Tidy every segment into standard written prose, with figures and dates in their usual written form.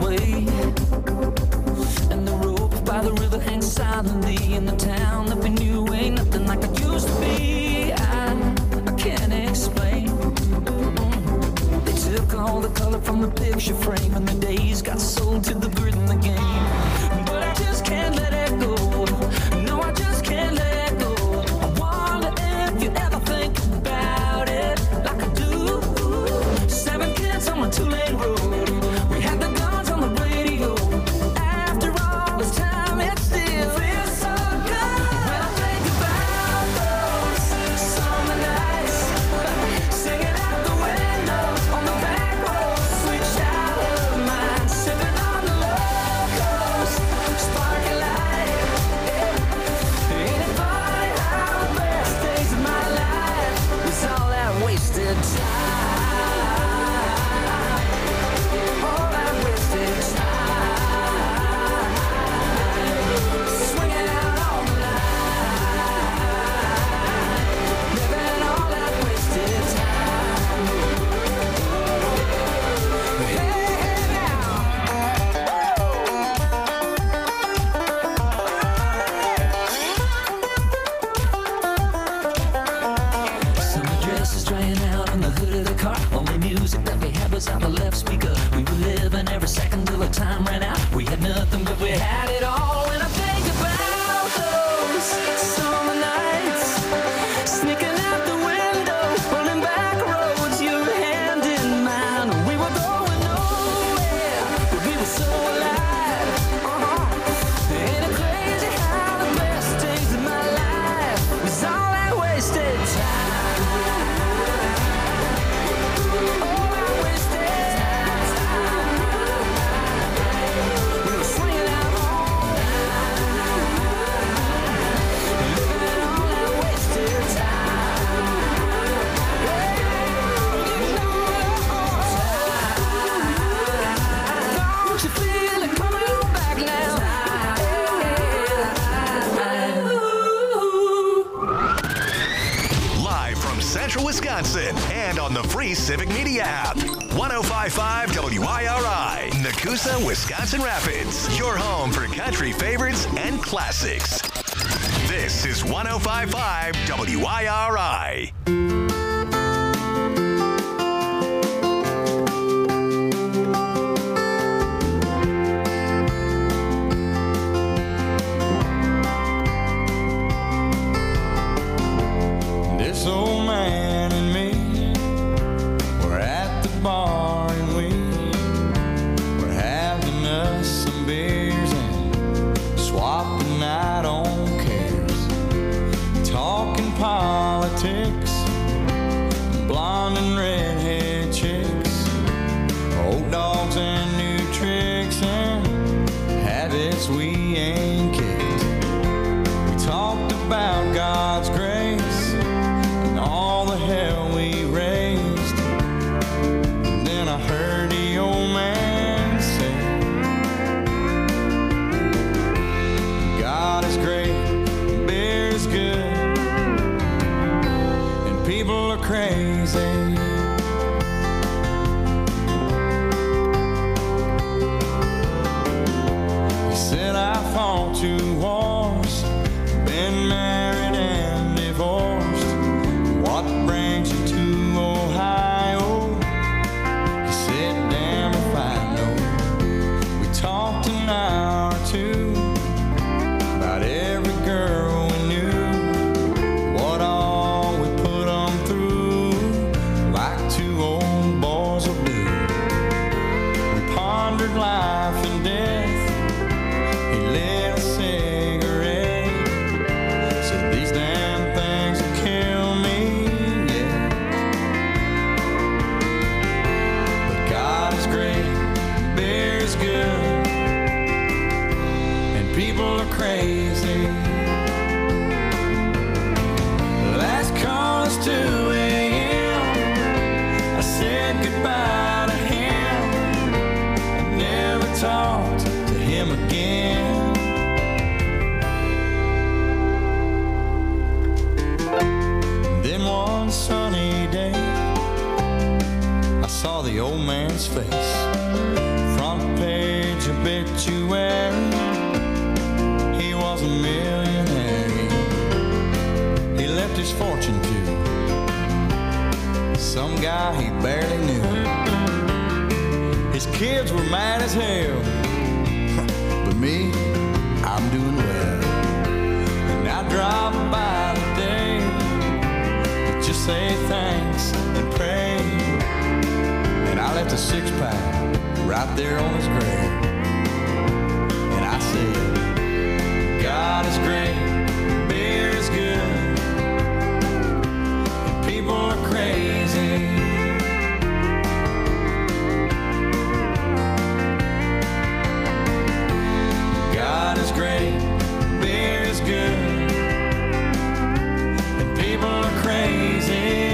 away. And the rope by the river hangs silently in the town that we knew ain't nothing like it used to be. I can't explain. They took all the color from the picture frame, and the days got sold to the grid in the game. But I just can't let it go. No, I just can't let it go. I wonder if you ever think about it like I do. 7 kids on a 2-lane road. We had the guns on the radio. After all this time, it still feels so good. When I think about those summer nights, singing out the window on the back road, sweet child of mine, sipping on the locos, sparking light. Ain't it funny how the best days of my life was all that wasted time? All that wasted time, swinging out on the line, living all that wasted time. Hey, now. Summer dresses drying out on the hood of the car. Only music that we had was on the left speaker. We were living every second till the time ran out. We had nothing, but we had it all. When I think about those summer nights, sneaking out the window, running back roads, your hand in mine. We were going nowhere, but we were so alive. Ain't it crazy how the best days of my life was all that wasted time? All that wasted time. We were swinging out all night, living all that wasted time. Don't you feel it coming back now? Live from Central Wisconsin and on the free Civic Media app. 105.5 WIRI, Nakusa, Wisconsin Rapids. Your home for country favorites and classics. This is 105.5 WIRI. This old man and me were at the bar and we were having us some beers and swapping out on cares, talking politics, blonde and redhead chicks, old dogs and new tricks and habits we ain't kicked. We talked about God's grace and all the hell we raised. And then I heard the old man say, God is great, beer is good, and people are crazy. He said I fought 2 wars, been married and divorced. What brings you to Ohio? He said, damn if I know. We talked an hour or 2 about every girl we knew, what all we put 'em through, like 2 old boys will do. We pondered life and death. He lit a cigarette, said these damn things will kill me, yeah. But God is great, beer is good, and people are crazy. Last call is 2 a.m. I said goodbye to him. I never talked to him again. Then one sunny day, I saw the old man's face, front page obituary. He was a millionaire. He left his fortune to some guy he barely knew. His kids were mad as hell, but me, I'm doing well. And I drive by today to just say thanks and pray. And I left a 6-pack right there on his grave. And I said, God is great, beer is good, and people are crazy. God is great, beer is good, and people are crazy.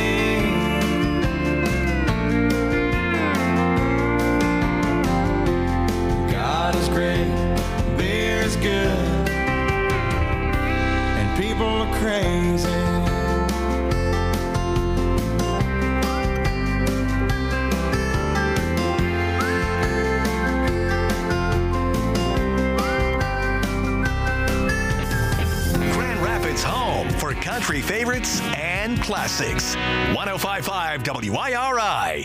God is great, beer is good, and people are crazy. Home for country favorites and classics. 105.5 WIRI.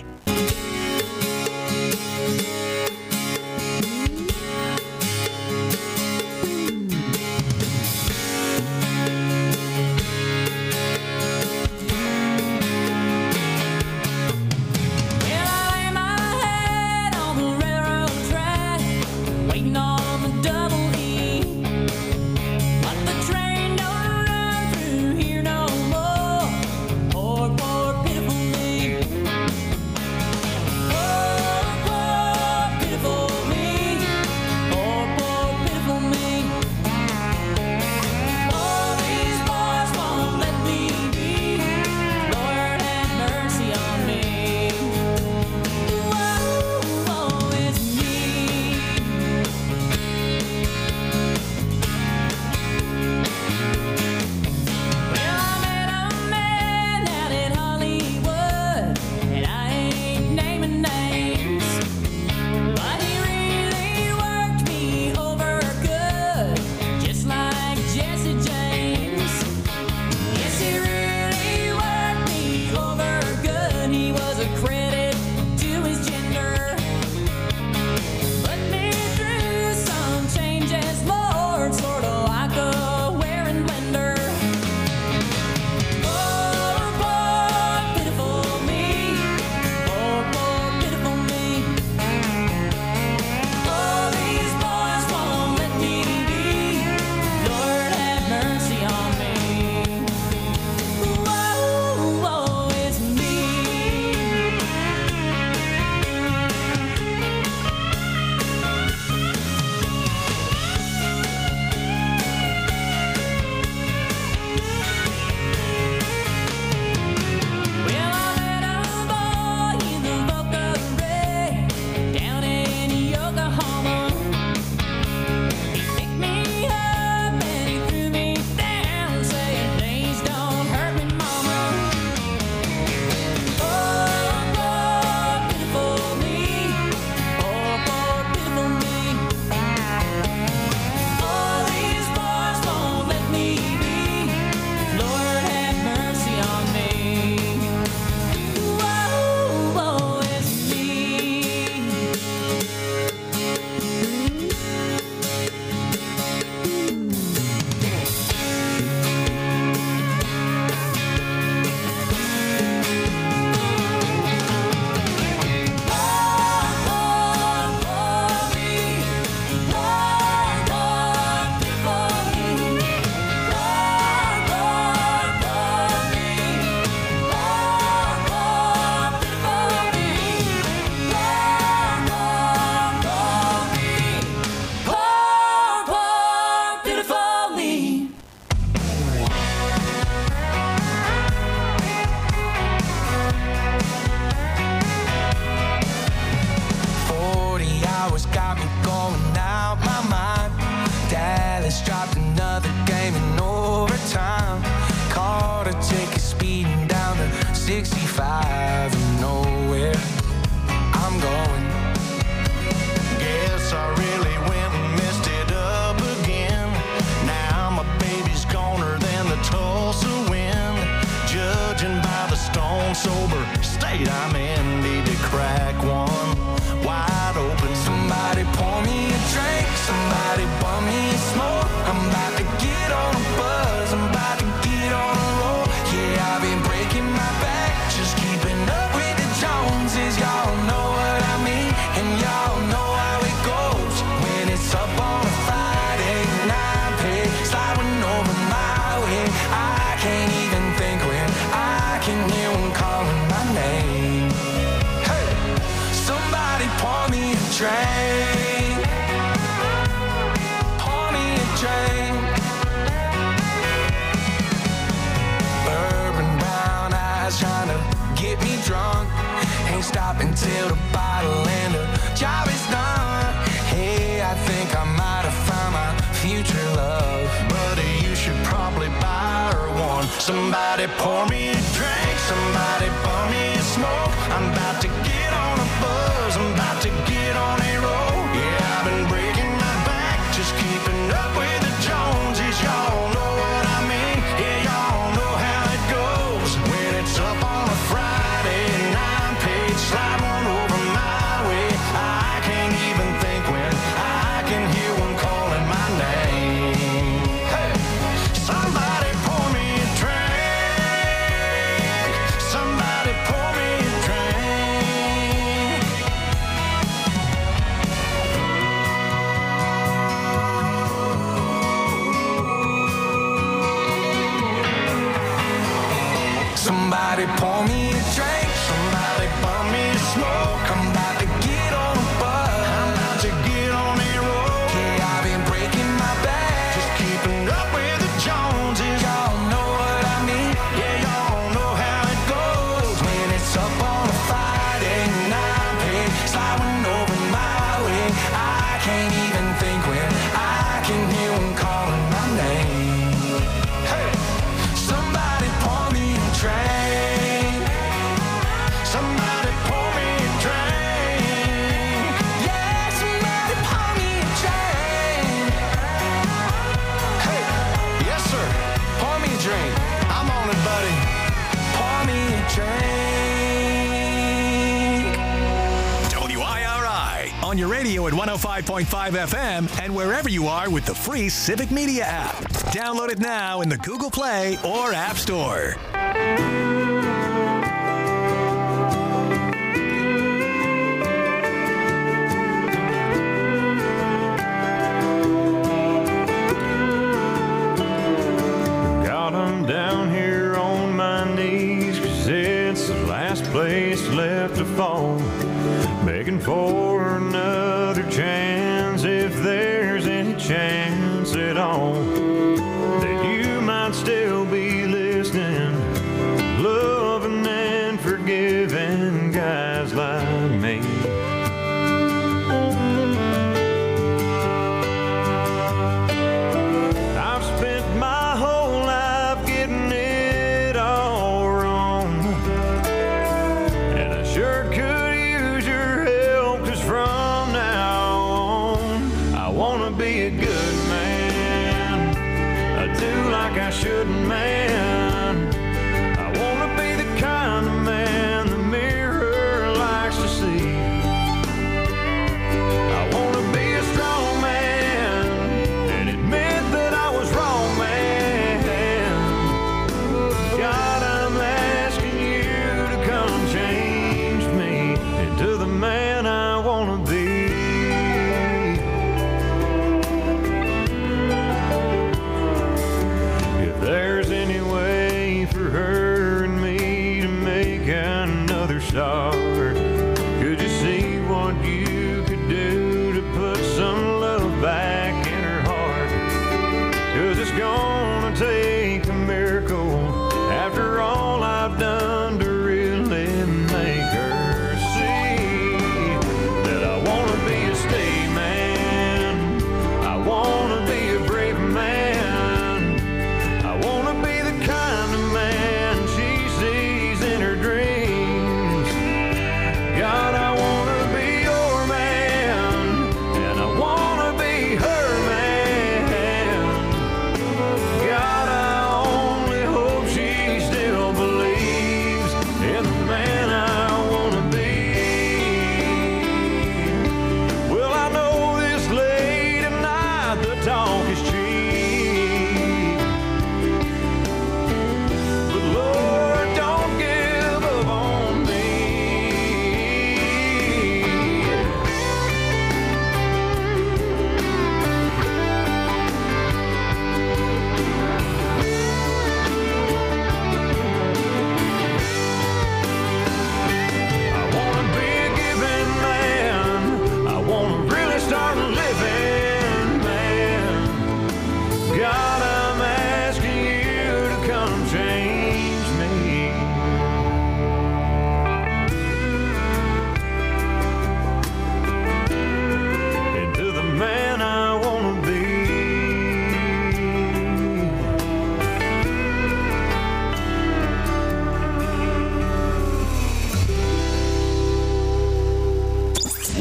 drive nowhere. I'm going. Guess I one wide open. Somebody pour me a drink, somebody bum me a smoke. I'm about to get on a buzz, I'm about to get on a roll. Yeah, I've been breaking my back, just keeping up with the Joneses. Y'all know what I mean, and y'all know how it goes. When it's up on a Friday night, pay sliding over my way. I can't even think when I can hear one calling my name. Hey, somebody pour me a drink, pour me a drink. Bourbon brown eyes trying to get me drunk. Ain't stopping till the bottle and the job is done. Hey, I think I might have found my future love. Buddy, you should probably buy her one. Somebody pour me a drink, somebody pour me a smoke. I'm about to get on a buzz, I'm about to get on a roll. Yeah, I've been breaking my back, just keeping up with the Joneses. Y'all know what I mean, yeah, y'all know how it goes. When it's up on a Friday night, page slide one over my way. I can't even think when I can hear one calling my name. Hey, Somebody pour me a drink. Somebody pour me a drink. somebody pour me a drink, somebody bum me a smoke. I'm about to get on a buzz, I'm about to get on a roll. yeah, I've been breaking my back. Just keeping up with the Joneses. Y'all know what I mean, Yeah, y'all know how it goes. when it's up on a Friday night, pay sliding over my way. I can't even think when I can hear one calling my name. Hey, somebody pour me a drink, Somebody pour me a drink. yeah, somebody pour me a drink. Hey, Yes, sir. pour me a drink, I'm on it, buddy. pour me a drink. WIRI on your radio at 105.5 FM and wherever you are with the free Civic Media app. Download it now in the Google Play or App Store. Got 'em down here on my knees, 'cause it's the last place left to fall. Begging for another chance, if there's any chance at all, that you might still be listening, loving and forgiving guys like me. I've spent my whole life getting it all wrong, and I sure could use your help, 'cause from now on I wanna be a good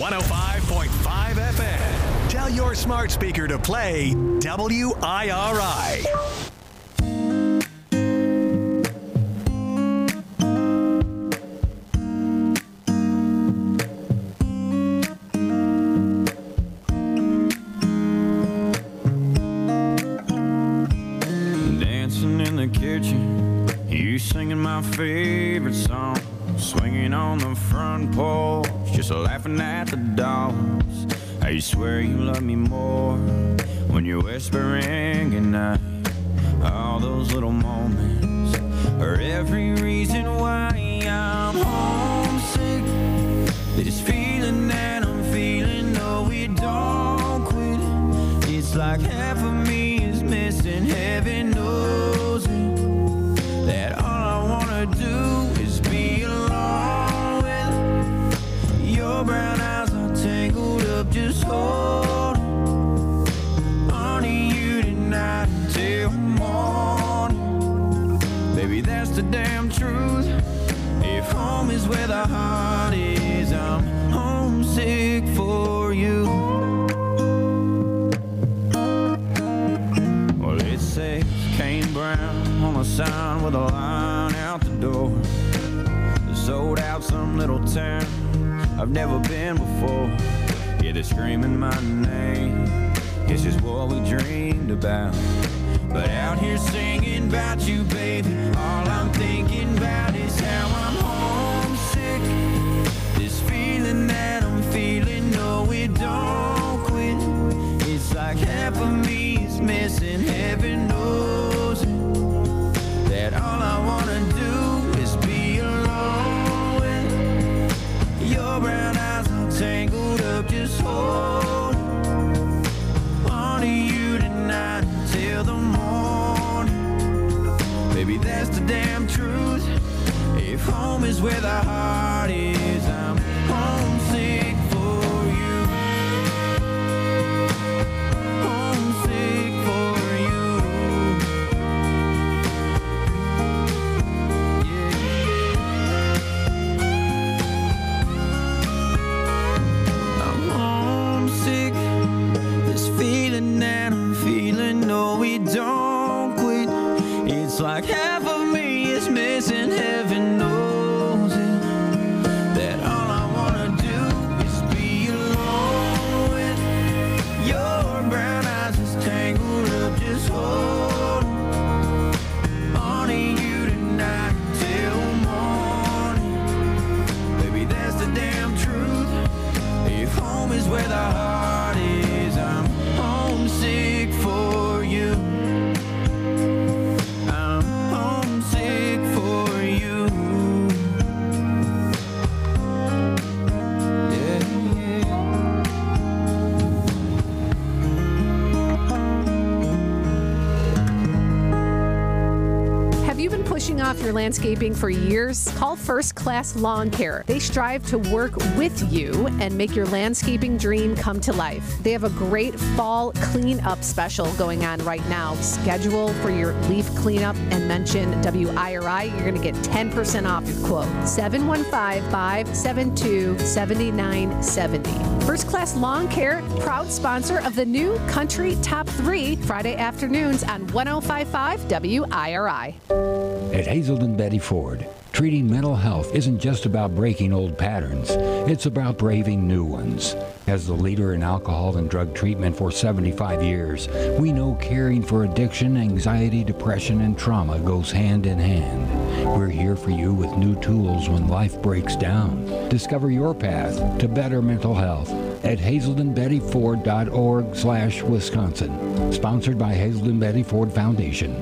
105.5 FM. Tell your smart speaker to play WIRI. Dancing in the kitchen, you singing my favorite song, swinging on the front porch, just laughing at the dogs. I swear you love me more when you're whispering goodnight. All those little moments are every reason why I'm homesick. This feeling that I'm feeling, no, it don't quit. It's like half of me is missing, heaven knows it. That all I wanna do is be alone with your brown eyes are tangled up, just holding on to you tonight until morning. Baby, that's the damn truth. If home is where the heart is, I'm homesick for you. Well, it says Kane Brown on a sign with a line out the door. Sold out some little town I've never been before. Yeah, they're screaming my name. This is what we dreamed about. But out here singing about you, baby, all I'm thinking about is how I'm homesick. This feeling that I'm feeling, no, it don't quit. It's like half of me is missing, heaven knows it. That all I wanna do is be alone with your brown eyes all tangled up, just hold on to you tonight till the morning. Baby, that's the damn truth. If home is where the heart is, I'm homesick for you. Homesick for you. I'm homesick. This feeling that I'm feeling, no, we don't quit. It's like half of me is missing, heaven knows it. That all I wanna do is be alone with your brown eyes just tangled up, just hold on to you tonight till morning. Baby, that's the damn truth. If home is where the heart is, I'm homesick for you. I'm homesick for you. Yeah, yeah. Have you been pushing off your landscaping for years? Call First Class Lawn Care. They strive to work with you and make your landscaping dream come to life. They have a great fall cleanup special going on right now. Schedule for your leaf cleanup and mention WIRI. You're going to get 10% off your quote. 715-572-7970. First Class Lawn Care, proud sponsor of the new Country Top 3 Friday afternoons on 105.5 WIRI. At Hazelden Betty Ford, treating mental health isn't just about breaking old patterns. It's about braving new ones. As the leader in alcohol and drug treatment for 75 years, we know caring for addiction, anxiety, depression, and trauma goes hand in hand. We're here for you with new tools when life breaks down. Discover your path to better mental health at hazeldenbettyford.org/Wisconsin. Sponsored by Hazelden Betty Ford Foundation.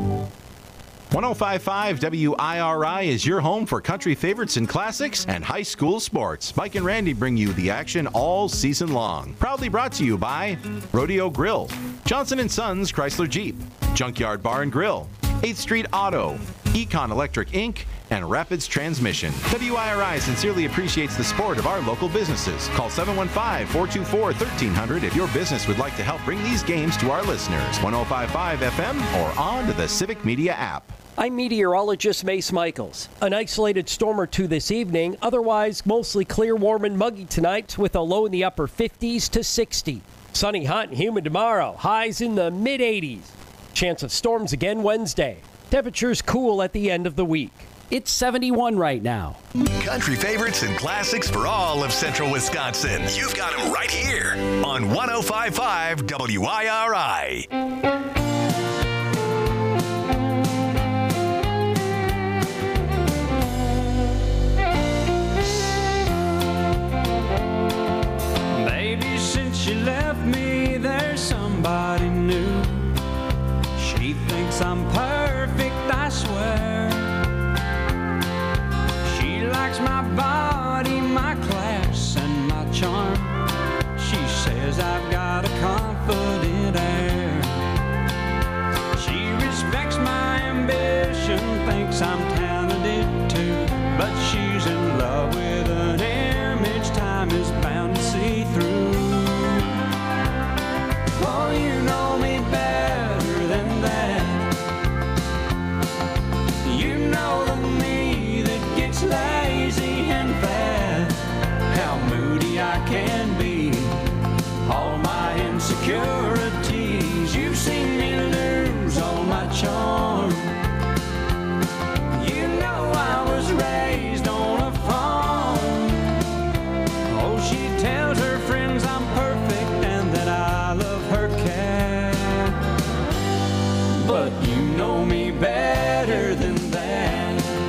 105.5 WIRI is your home for country favorites and classics and high school sports. Mike and Randy bring you the action all season long. Proudly brought to you by Rodeo Grill, Johnson & Sons Chrysler Jeep, Junkyard Bar and Grill, 8th Street Auto, Econ Electric Inc., and Rapids Transmission. WIRI sincerely appreciates the support of our local businesses. Call 715-424-1300 if your business would like to help bring these games to our listeners. 105.5 FM or on to the Civic Media app. I'm meteorologist Mace Michaels. An isolated storm or two this evening, otherwise mostly clear, warm, and muggy tonight with a low in the upper 50s to 60. Sunny, hot, and humid tomorrow, highs in the mid-80s. Chance of storms again Wednesday. Temperatures cool at the end of the week. It's 71 right now. Country favorites and classics for all of central Wisconsin. You've got them right here on 105.5 WIRI. Baby, since you left me, there's somebody new. She thinks I'm perfect, I swear. She likes my body, my class, and my charm. She says I've got a confident air. She respects my ambition, thinks I'm talented too. But she's in love with an image time is bound to see through. Oh, you know me better than that. You know the me that gets lazy and fat. How moody I can be. All my insecurities. You've seen me lose all my charm. You know I was raised on a farm. Oh, she tells her friends I'm perfect and that I love her cat. But you know me better than that.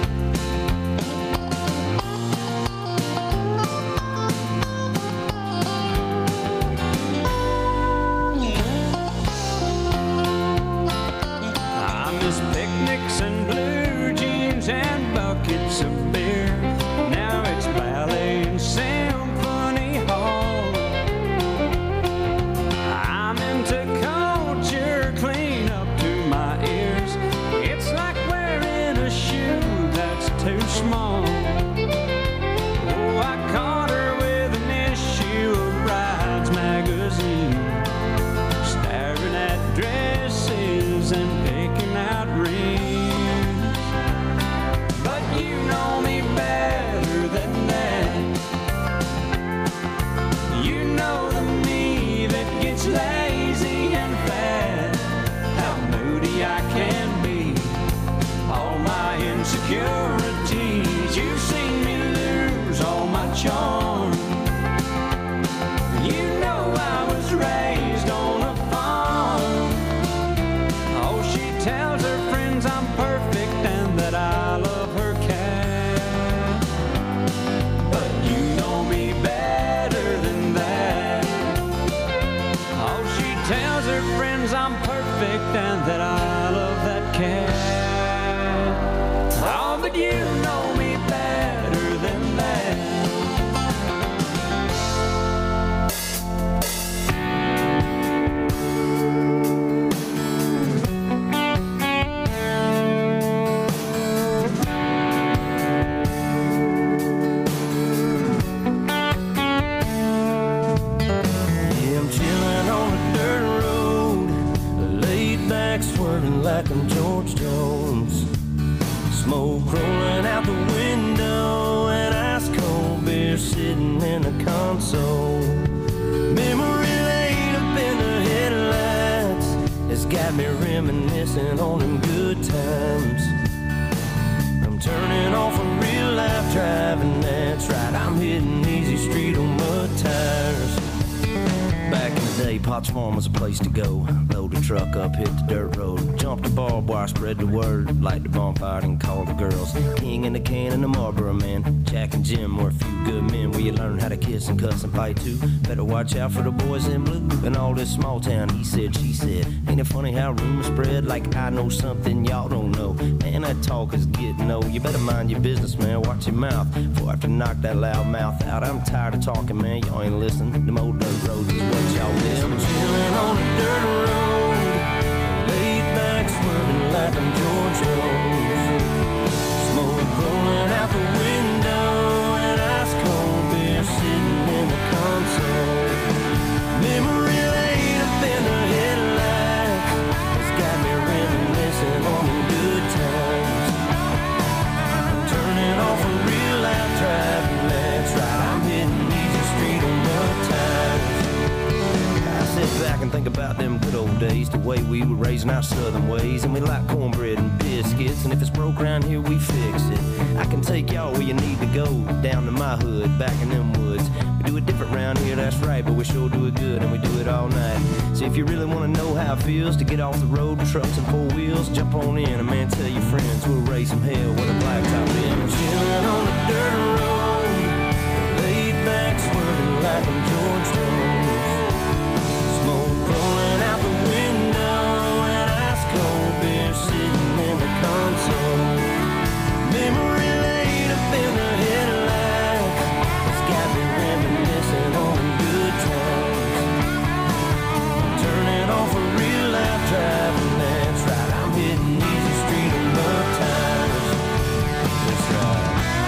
I miss picnics and blue jeans and buckets of beer. Now it's ballet and symphony hall. I'm into culture clean up to my ears. It's like wearing a shoe that's too small. Oh, I caught her with an issue of Brides magazine, staring at dresses and picking out rings. But you know me better than that. You know the me that gets lazy and fat. How moody I can be. All my insecurities. You've seen me lose all my charm. You know I was raised on a farm. Oh, she tells her friends I'm perfect and that I love her cat. But you know me better than that. Oh, she tells her friends I'm perfect and that I love that cat. Oh, but you know me better than that. Yeah, I'm chilling on a dirt road, laid back swerving like I'm George Jones. Smoke rolling out the window and ice cold beer sitting in the console. Memory laid up in the headlights, it's got me reminiscing on them good times. I'm turning off a real life driving, that's right, I'm hitting easy street on mud tires. Back in the day, Potts Farm was a place to go. Load the truck up, hit the dirt road. Jump the barbed wire, spread the word. Light the bonfire and call the girls. King in the can and the Marlboro man. Jack and Jim were a few good men where you learn how to kiss and cuss and fight too. Better watch out for the boys in blue. And all this small town, he said, she said. Ain't it funny how rumors spread like I know something y'all don't know? Man, that talk is getting old. You better mind your business, man. Watch your mouth before I have to knock that loud mouth out. I'm tired of talking, man. Y'all ain't listening. Them old dirt roads is what y'all miss. I'm chilling on a dirt road, laid back swerving like I'm George Jones. Smoke rolling out the window and ice cold beer sitting in the console. Memory laid up in the headlights, it's got me reminiscing on the good times. old days, the way we were raising our southern ways. And we like cornbread and biscuits, and if it's broke around here, we fix it. I can take y'all where you need to go, down to my hood, back in them woods. We do it different round here, that's right, but we sure do it good, and we do it all night. So if you really want to know how it feels to get off the road, trucks and four wheels, jump on in, and man, tell your friends we'll raise some hell with a blacktop in. Chilling on the dirt road, laid back, swerving like I'm George Jones. Smoke rolling out the window, and ice cold beer sitting in the console. Memory laid up in the headlights, it's got me reminiscing on good times. Turning off a real life driving, that's right, I'm hitting easy street on love tires. That's right.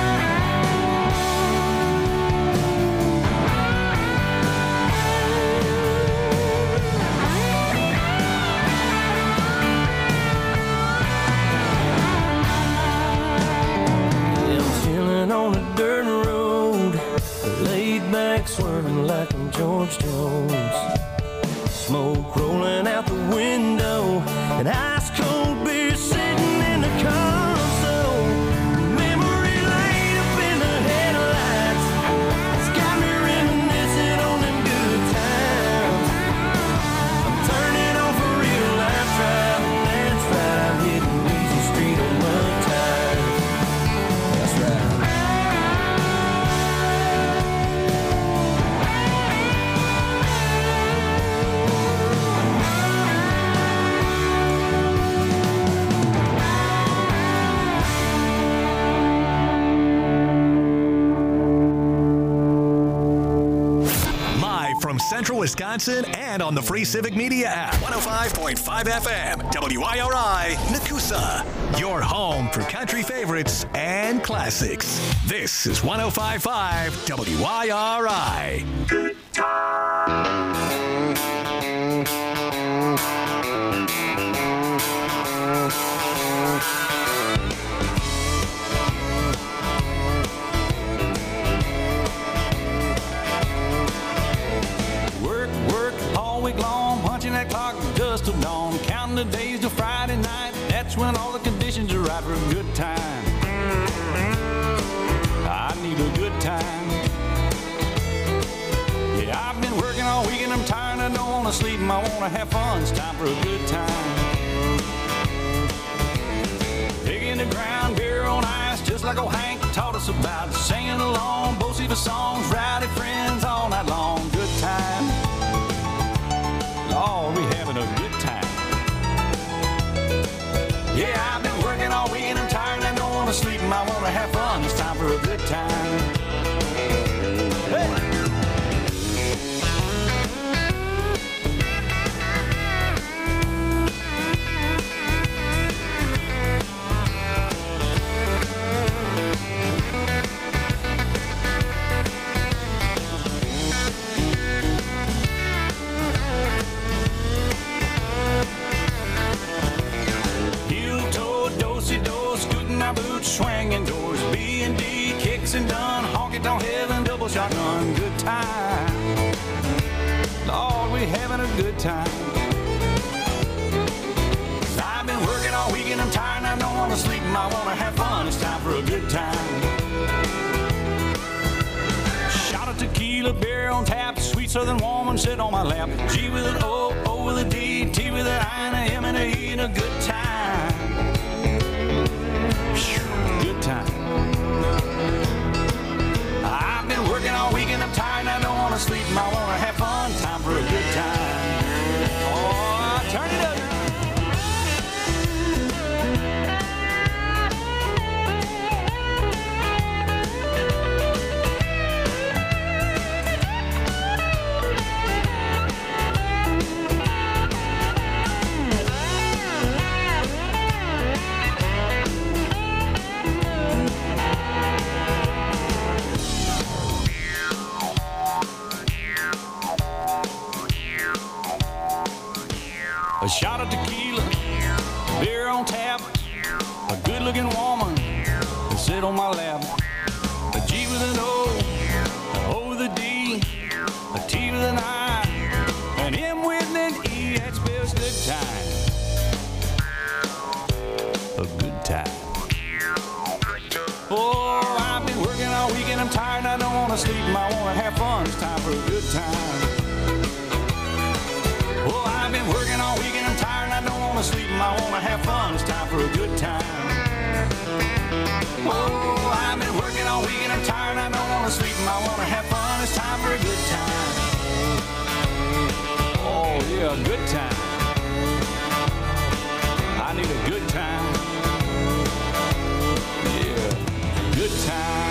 On a dirt road, laid back, swerving like I'm George Jones. Smoke rolling out the window, and ice cold beer sitting in the console. Memory laid up in the headlights, it's got me reminiscing on them good times. I'm turning off a real life driving, that's right, I'm hitting easy street on love tires. That's right. From Central Wisconsin and on the free Civic Media app. 105.5 FM, WIRI, Nakusa. Your home for country favorites and classics. This is 105.5 WIRI. Good that clock just till dawn, counting the days till Friday night. That's when all the conditions are right for a good time. I need a good time. Yeah, I've been working all week and I'm tired. I don't want to sleep and I want to have fun. It's time for a good time. Digging the ground, beer on ice, just like old Hank taught us about. Singing along, both see the songs, rowdy friends all night long. Good time. Oh, we having a good time. Yeah, I've been working all week and I'm tired and I don't want to sleep and I want to have fun. It's time for a good time. Hey! Swinging doors, B&D, kicks and done, honky-tonk heaven, double shotgun, good time. Lord, we having a good time. I've been working all week and I'm tired and I don't want to sleep and I want to have fun. It's time for a good time. Shot of tequila, beer on tap, sweet southern woman sit on my lap. G with an O, O with a D, T with an I and a M and a E, and a good time. Good time. I've been working all week and I'm tired and I don't want to sleep and I want to have fun. Time for a good time. Oh, turn it up. A shot of tequila, beer on tap, a good-looking woman to sit on my lap. A G with an O, an O with a D, a T with an I, an M with an E. That spells time. Oh, I've been working all week and I'm tired and I don't want to sleep and I want to have fun. It's time for a good time. Oh, I've been working all week and I'm tired and I don't want to sleep and I want to have fun. It's time for a good time. Oh, yeah, a good time. I need a good time. Yeah, good time.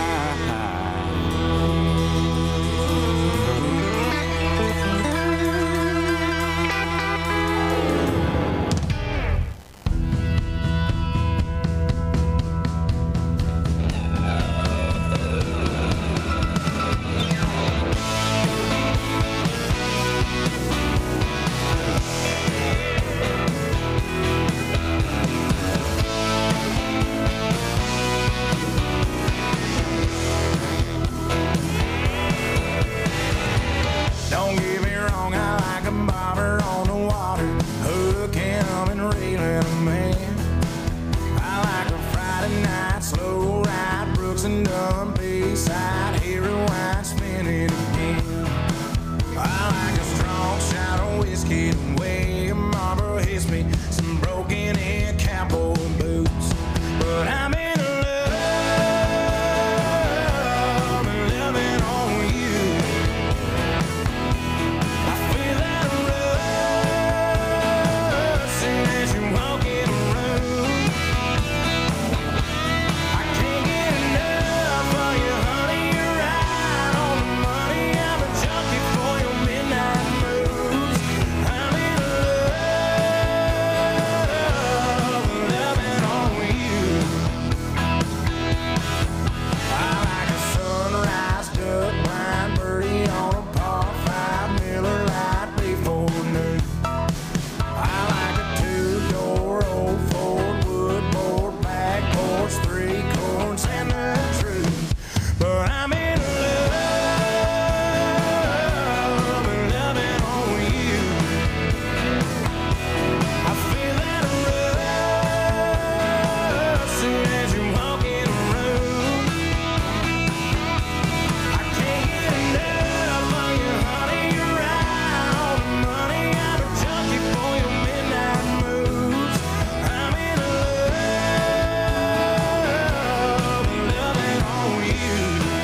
Don't get me wrong, I like a bobber on the water, hooking and reeling a man. I like a Friday night slow ride, Brooks and Dunn Bayside, hear rewind, spin it again. I like a strong shot of whiskey, the way a Marlboro hits me, some broken in cowboy boots. But I'm in love and loving on you. I feel that rush soon as you walk in the room. I can't get enough of you, honey. You're right on the money. I'm a junkie for your midnight moves. I'm in love, loving on you. I like a sunrise, duck blind birdie on a par 5 Miller Lite before noon. I like a 2-door old Ford woodboard, back porch, 3 corns and the truth. But I'm in love and loving on you. I feel that rush soon as you walk in the room. I can't get enough of you, honey. You're right on the money. I'm a junkie for your midnight moves. I'm in love, loving on you.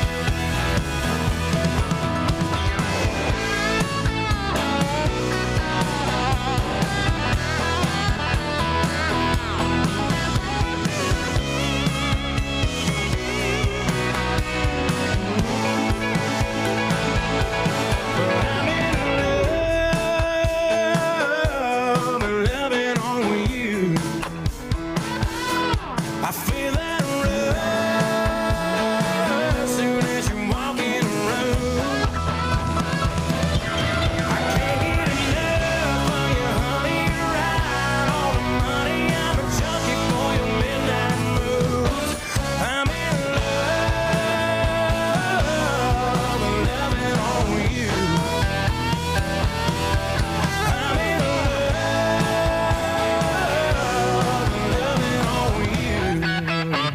I'm in love, loving on you. I feel that rush soon as you walk in the room. I can't get enough of you, honey. You're right on the money. I'm a junkie for your midnight moves. I'm in love, loving on you. I'm in love, loving on you.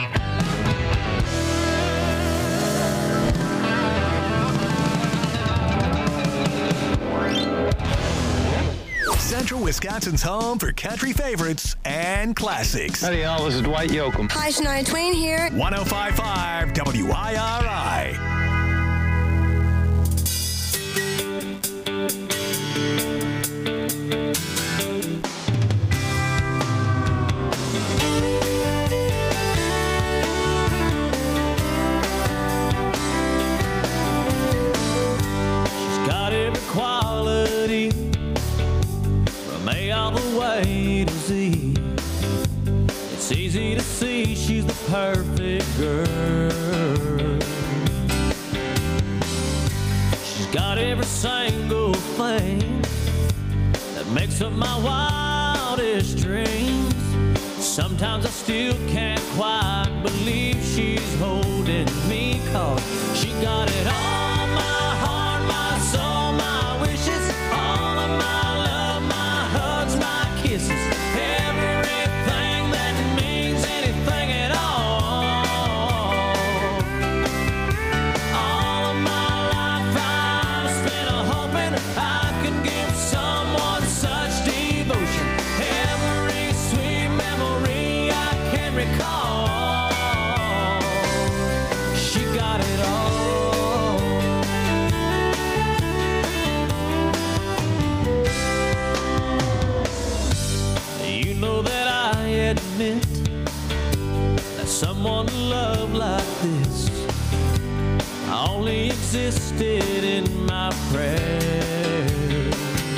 Central Wisconsin's home for country favorites and classics. Howdy, y'all. This is Dwight Yoakam. Hi, Shania Twain here. 105.5 WIRI. She's got every quality from A all the way to Z. It's easy to see she's the perfect girl. She's got every single thing that makes up my wildest dreams. Sometimes I still can't quite believe she's holding me, 'cause she got it all, my heart, my soul, my wishes, all of my love, my hugs, my kisses, everything that means anything at all. All of my life I've spent hoping I could give someone such devotion. Every sweet memory I can recall, she got it all. You know that I admit that someone loved like this only existed in my prayers,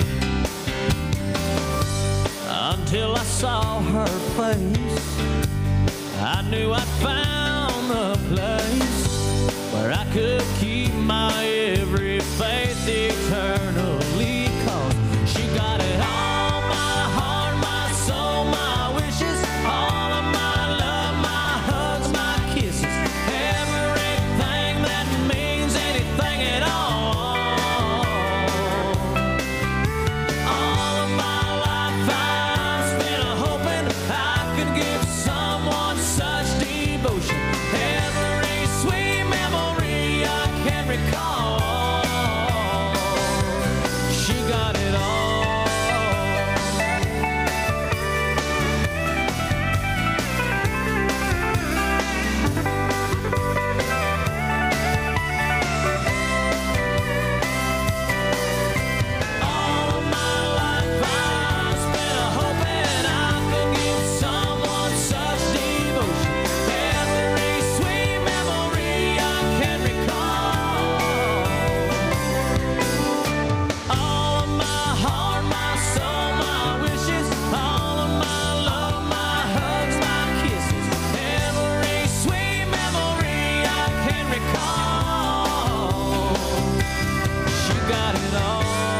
until I saw her face. I knew I'd found the place where I could keep my every faith eternally, 'cause she got it all, my heart, my soul, my wishes, all of my love, my hugs, my kisses, everything that means anything at all. All of my life I've spent hoping I could give someone such devotion. Every sweet memory I can recall, she got it all. All of my life I've spent hoping I could give someone such devotion. Every sweet memory I can recall. All of my heart, my soul, my wishes, all of my love, my hugs, my kisses, every sweet memory I can recall. She got it all.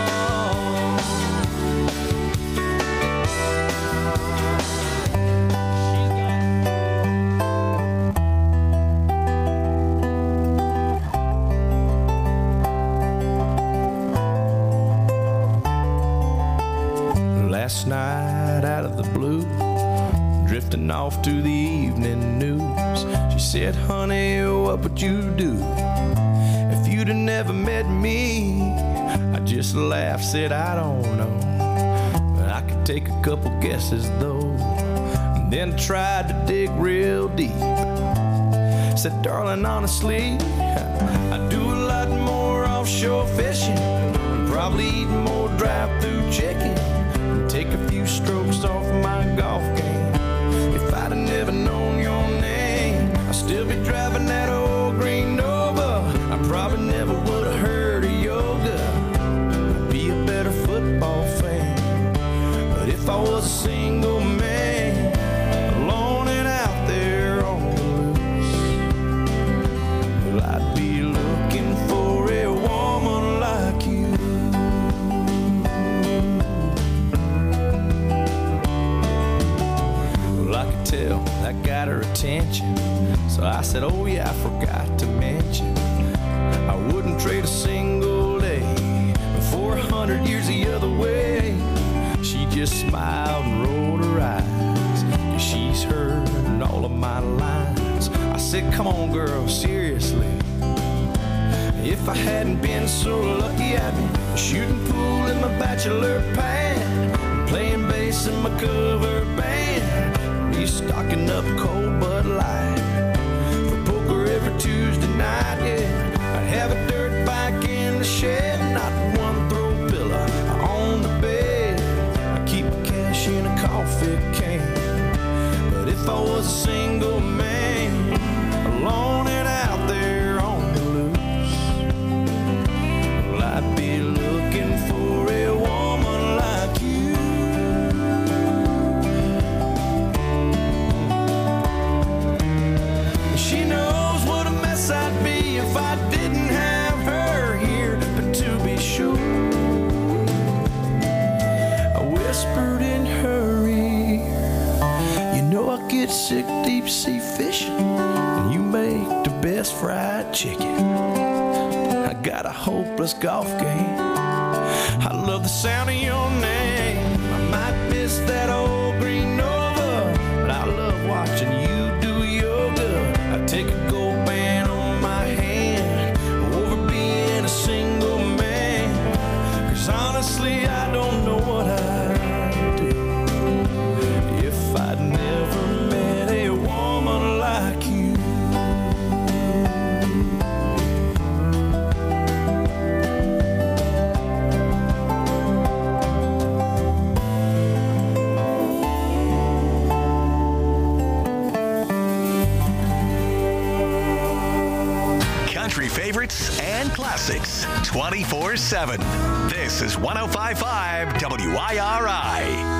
Last night out of the blue, drifting off to the evening news, she said, honey, what would you do if you'd have never met me? I just laughed, said, I don't know, but I could take a couple guesses though, and then tried to dig real deep. Said, darling, honestly, I do a lot more offshore fishing, probably eat more drive-through chicken, take a few strokes off my golf game. If I'd have never known your name, I'd still be driving that old green Nova. I probably never would have heard of yoga. I'd be a better football fan. But if I was a single man, alone and out there on the loose, well, I'd be looking for a woman like you. Tell that got her attention, so I said, oh yeah, I forgot to mention, I wouldn't trade a single day for 100 years the other way. She just smiled and rolled her eyes, 'cause she's heard all of my lines. I said, come on girl, seriously, if I hadn't been so lucky, I'd be shooting pool in my bachelor pad, playing bass in my cover band, be stocking up cold Bud Light for poker every Tuesday night, yeah. I'd have a dirt bike in the shed, not one throw pillow on the bed. I'd keep cash in a coffee can. But if I was a single man, alone and out there on the loose, well, I'd be looking for a woman like you. She knows what a mess I'd be if I didn't have her here. But to be sure, I whispered in her ear, you know I get sick deep sea fishing, and you make the best fried chicken. I got a hopeless golf game, I love the sound of your name. I might miss that old green Nova, but I love watching you do yoga. I take a gold band on my hand over being a single man, classics 24/7. This is 105.5 WIRI.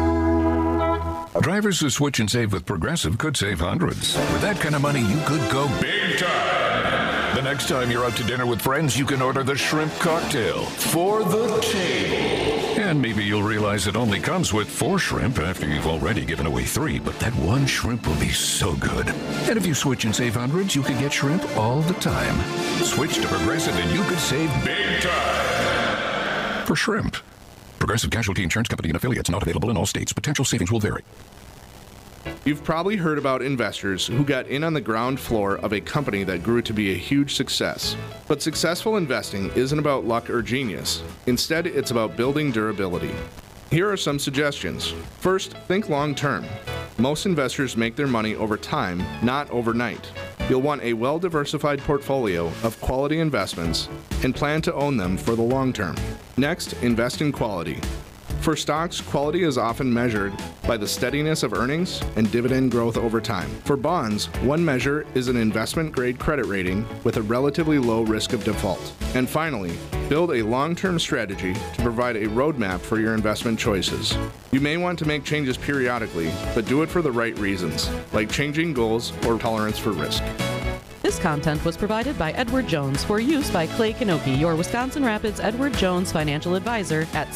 Drivers who switch and save with Progressive could save hundreds. With that kind of money, you could go big time. The next time you're out to dinner with friends, you can order the shrimp cocktail for the table. And maybe you'll realize it only comes with 4 shrimp after you've already given away 3, but that one shrimp will be so good. And if you switch and save hundreds, you can get shrimp all the time. Switch to Progressive and you could save big time for shrimp. Progressive Casualty Insurance Company and affiliates, not available in all states. Potential savings will vary. You've probably heard about investors who got in on the ground floor of a company that grew to be a huge success. But successful investing isn't about luck or genius. Instead, it's about building durability. Here are some suggestions. First, think long term. Most investors make their money over time, not overnight. You'll want a well-diversified portfolio of quality investments and plan to own them for the long term. Next, invest in quality. For stocks, quality is often measured by the steadiness of earnings and dividend growth over time. For bonds, one measure is an investment-grade credit rating with a relatively low risk of default. And finally, build a long-term strategy to provide a roadmap for your investment choices. You may want to make changes periodically, but do it for the right reasons, like changing goals or tolerance for risk. This content was provided by Edward Jones for use by Clay Kanoki, your Wisconsin Rapids Edward Jones financial advisor at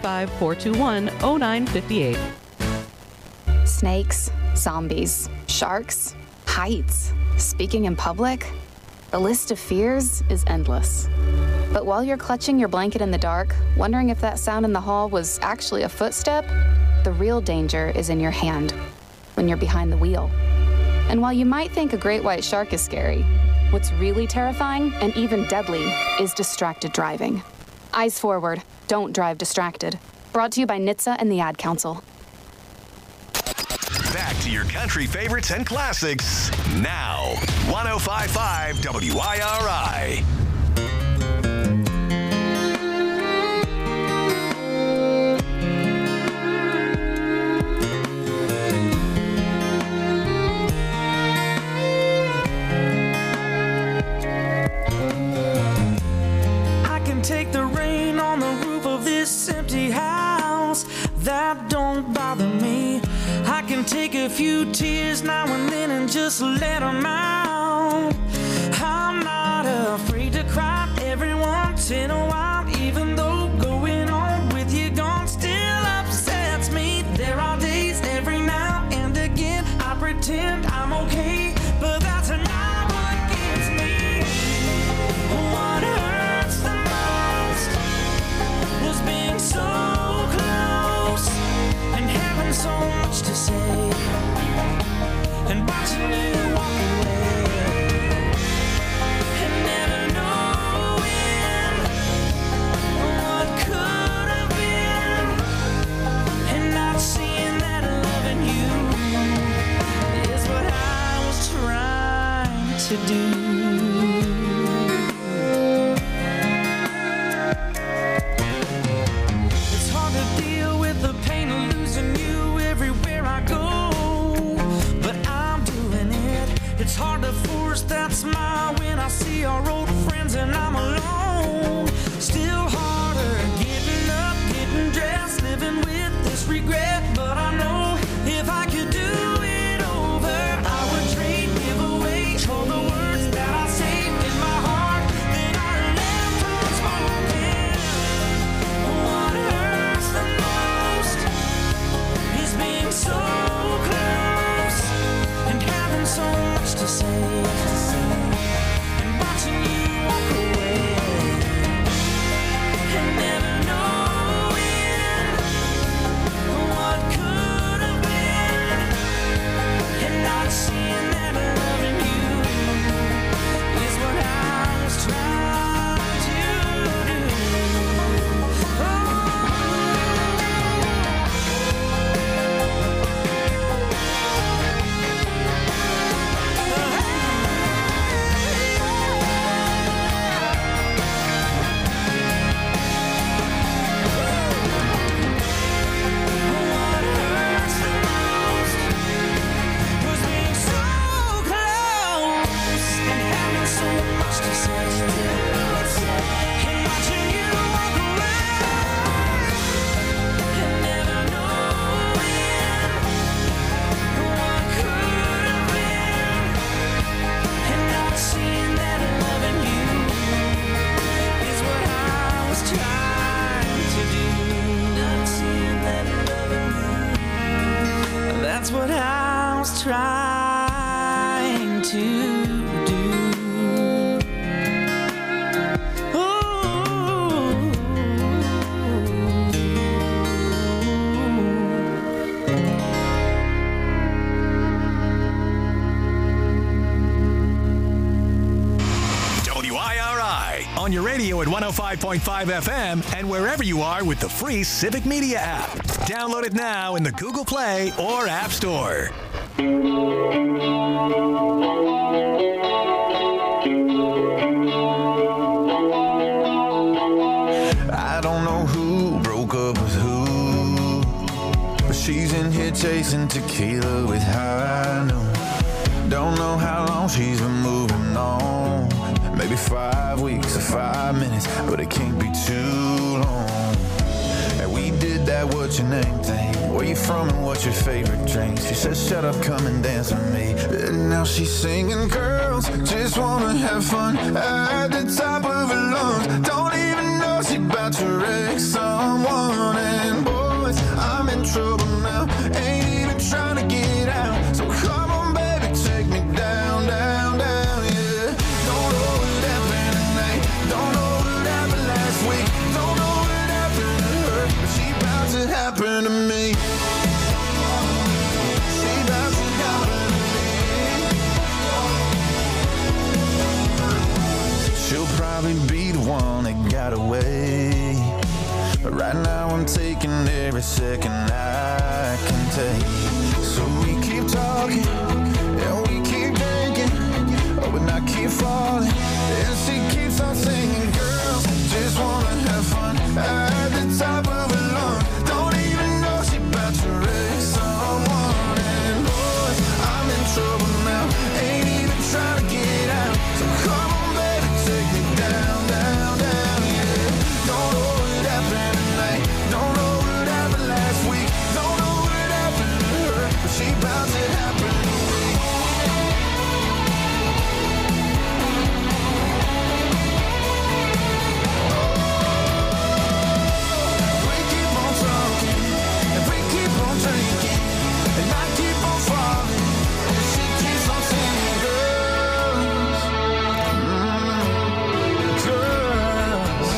715-421-0958. Snakes, zombies, sharks, heights, speaking in public. The list of fears is endless. But while you're clutching your blanket in the dark, wondering if that sound in the hall was actually a footstep, the real danger is in your hand when you're behind the wheel. And while you might think a great white shark is scary, what's really terrifying and even deadly is distracted driving. Eyes forward, don't drive distracted. Brought to you by NHTSA and the Ad Council. Back to your country favorites and classics now. 105.5 WIRI. Take the rain on the roof of this empty house. That don't bother me. I can take a few tears now and then and just let them out. I'm not afraid to cry every once in a while, even though going on with you gone still upsets me. There are days every now and again I pretend I'm okay, but that's not what gives me what hurts the most. Was being so close and having so much to say and watching you walk away and never knowing trying to do. WIRI on your radio at 105.5 FM and wherever you are with the free Civic Media app. Download it now in the Google Play or App Store. I don't know who broke up with who, but she's in here chasing tequila with high noon. Don't know how long she's been moving on. Maybe 5 weeks or 5 minutes, but it can't be too long. And we did that what's your name thing. Where you from and what's your favorite drink? She said shut up, come and dance with me. And now she's singing, girls just wanna have fun at the top of her lungs. Don't even know she about to wreck someone. And boys, I'm in trouble now, ain't even trying to get out. So come on baby, take me down, down, down, yeah. Don't know what happened tonight, don't know what happened last week, don't know what happened to her, but she about to happen to me. She about to happen to me. She'll probably be the one that got away, but right now I'm taking every second I can take. So we keep talking, and we keep drinking, oh, and I keep falling, and she keeps on singing, girls just wanna have fun at the top of her lungs. Don't even know she about to wreck someone. And boys, I'm in trouble now, ain't even trying to get out. So come on baby, take me down, down, down, yeah. Don't know what happened tonight, don't know what happened last week, don't know what happened to her, but she about to happen to me. We keep on talking, and we keep on drinking, and I keep on falling, and she keeps on singing, girls, girls,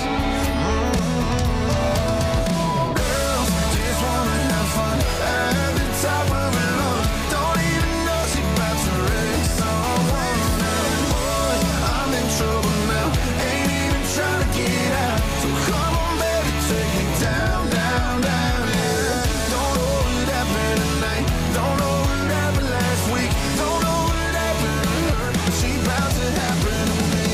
girls just wanna have fun at the top of her lungs. Don't even know she about to wreck someone. And boy, I'm in trouble now, ain't even trying to get out. So come on baby, take me down, down, down, yeah. Don't know what happened tonight, don't know what happened last week, don't know what happened to her, but she about to happen to me.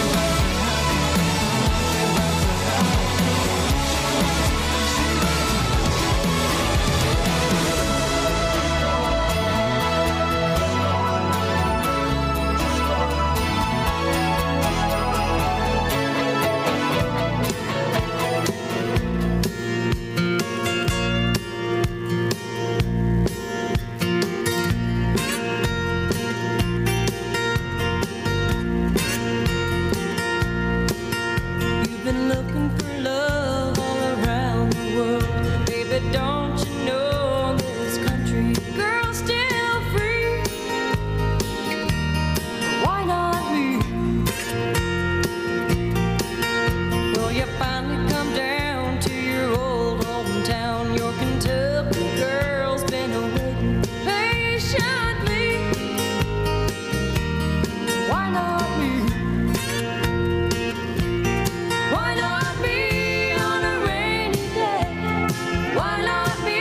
You've been looking for love all around the world. Baby, don't you know this country girl's still free? Why not me? Well, you finally come down to your old hometown. Your Kentucky girl's been waiting patiently. Why not me? Why not me on a rainy day? Why not me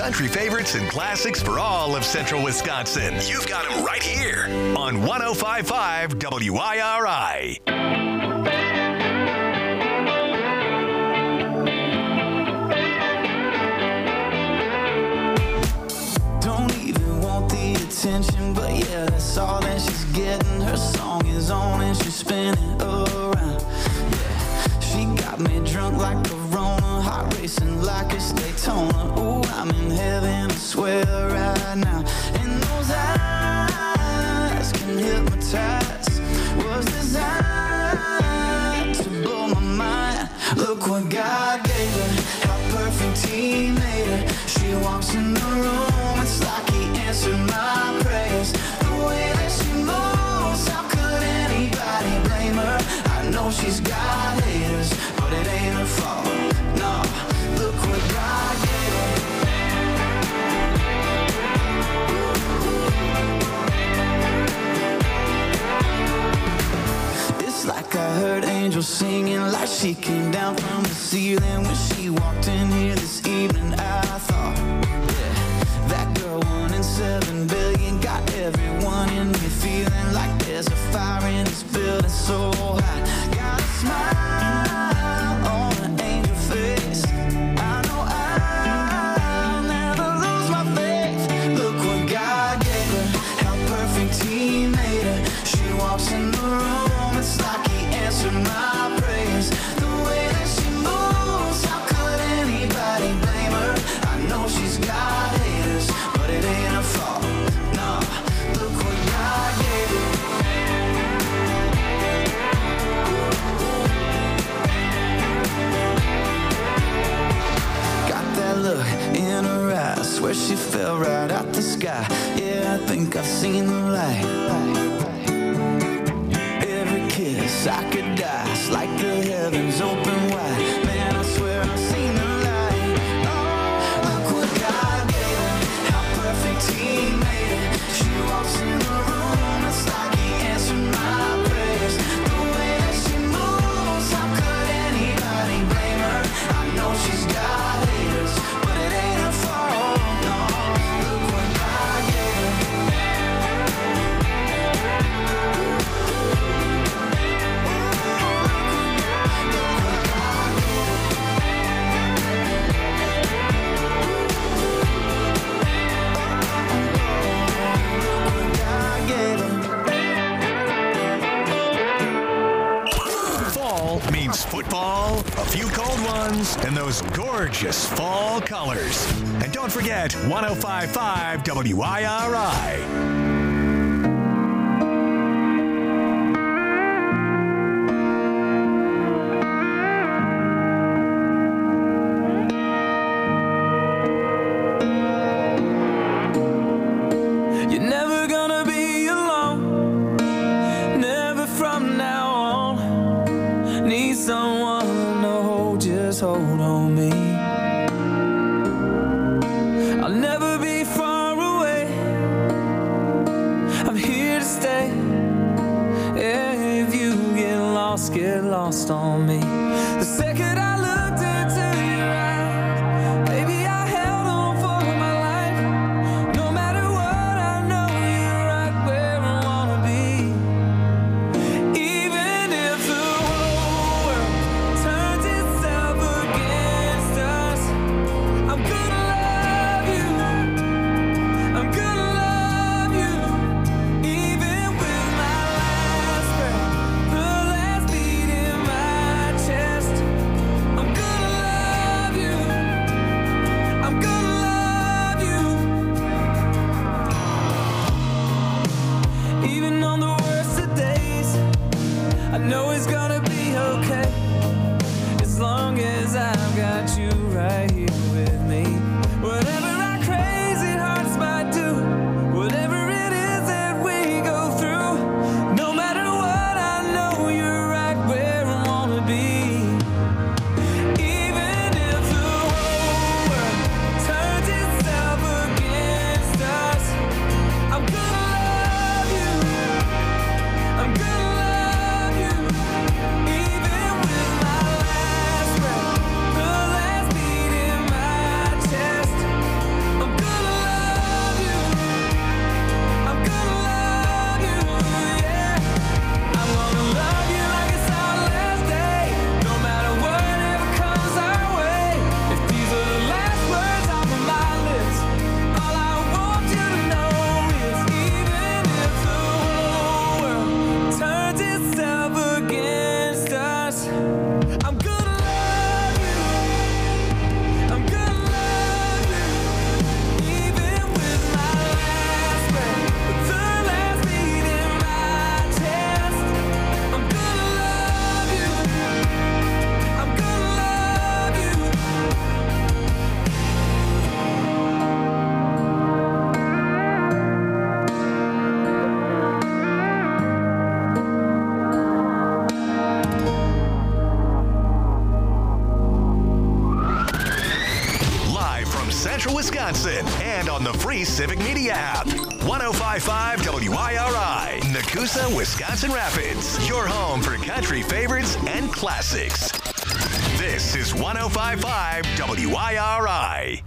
country favorites and classics for all of central Wisconsin. You've got them right here on 105.5 WIRI. Don't even want the attention, but yeah, that's all that she's getting. Her song is on and she's spinning around. Yeah, she got me drunk like Corona, heart racing like it's Daytona. Ooh, I'm in heaven, I swear right now. And those eyes can hypnotize, was designed to blow my mind. Look what God gave her, how perfect He made her. She walks in the room, it's like He answered my prayers. The way that she moves, how could anybody blame her? I know she's got haters, but it ain't her fault. No, look what God gave her. It's like I heard angels singing, like she came down from the ceiling when she walked in here this evening. I thought, yeah, that girl 1 in 7 billion got everyone in me feeling like there's a fire in this building so hot. Got a smile on an angel face. I know I'll never lose my faith. Look what God gave her, how perfect He made her. She walks in the room, it's like He answered my prayers. The way that she moves, how could anybody blame her? I know she's got haters, but it ain't her fault. No, look what God gave her. Got that look in her eyes, swear she fell right out the sky. Yeah, I think I've seen the light. Every kiss I could die, it's like the heavens open wide. Man, I swear I've seen the light. Oh, look what God gave her, how perfect He made her. She walks in the room, it's like He answered my prayers. The way that she moves, how could anybody blame her? I know she's got haters, but it ain't her fault. No, look what God gave her. Fall means football, a few cold ones, and those gorgeous fall colors. And don't forget 105.5 WIRI. You're never gonna be alone, never from now on. Need someone to hold, just hold on me. I'll never be far away, Central Wisconsin and on the free Civic Media app. 105.5 WIRI, Nakusa, Wisconsin Rapids. Your home for country favorites and classics. This is 105.5 WIRI.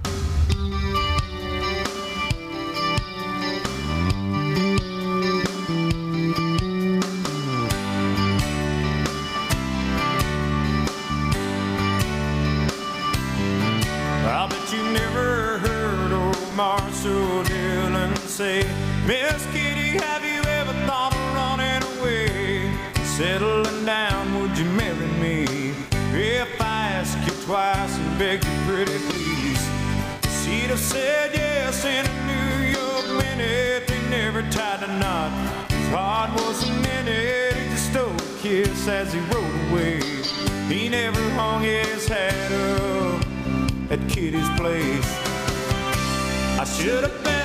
I bet you never heard old Marshall Dillon say, Miss Kitty, have you ever thought of running away? Settling down, would you marry me? If I ask you twice and beg you pretty please, she'd have said yes in a New York minute. They never tied a knot. His heart was a minute. He just stole a kiss as he rode away. He never hung his hat up at Kitty's place. I should have been